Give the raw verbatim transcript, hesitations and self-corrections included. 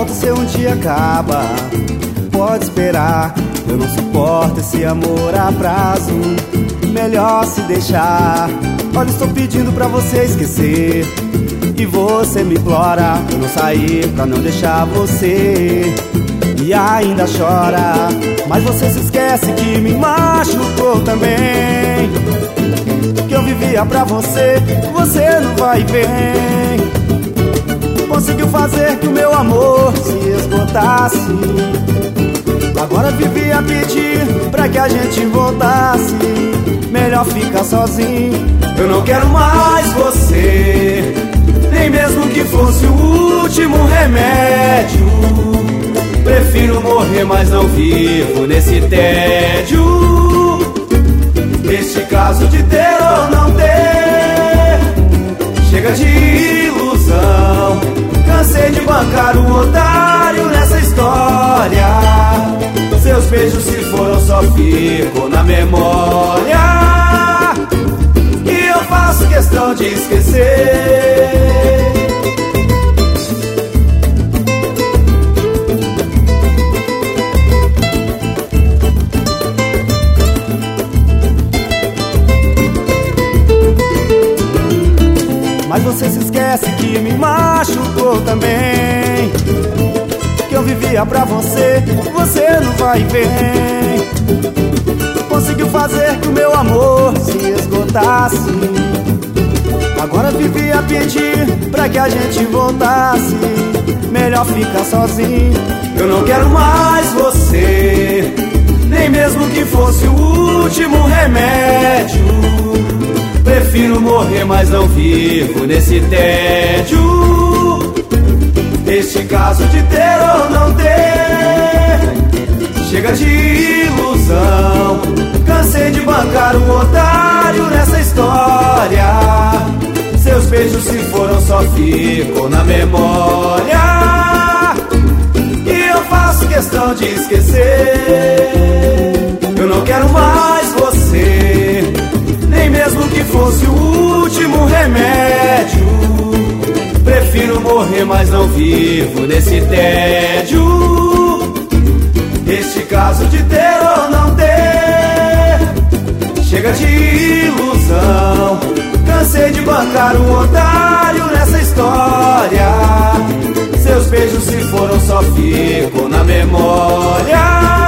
importa se um dia acaba, pode esperar. Eu não suporto esse amor a prazo, melhor se deixar. Olha, estou pedindo pra você esquecer e você me implora. Eu não saí pra não deixar você e ainda chora. Mas você se esquece que me machucou também, que eu vivia pra você, você não vai bem. Conseguiu fazer que o meu amor se esgotasse, agora vivia a pedir pra que a gente voltasse. Melhor ficar sozinho, eu não quero mais você, nem mesmo que fosse o último remédio. Prefiro morrer, mas não vivo nesse tédio. Neste caso de ter ou não ter, chega de ilusão. Cansei de bancar um otário nessa história. Seus beijos se foram, só ficam na memória, e eu faço questão de esquecer. Mas você se esquece que me machucou também, que eu vivia pra você, você não vai bem. Conseguiu fazer que o meu amor se esgotasse, agora vivia a pedir pra que a gente voltasse. Melhor ficar sozinho, eu não quero mais você, nem mesmo que fosse o último remédio. Prefiro morrer, mas não vivo nesse tédio. Neste caso de ter ou não ter, chega de ilusão. Cansei de bancar um otário nessa história. Seus beijos se foram, só ficam na memória, e eu faço questão de esquecer. Eu não quero mais você, nem mesmo que fosse o último remédio. Prefiro morrer, mas não vivo nesse tédio. Este caso de ter ou não ter, chega de ilusão. Cansei de bancar um otário nessa história. Seus beijos se foram, só ficam na memória,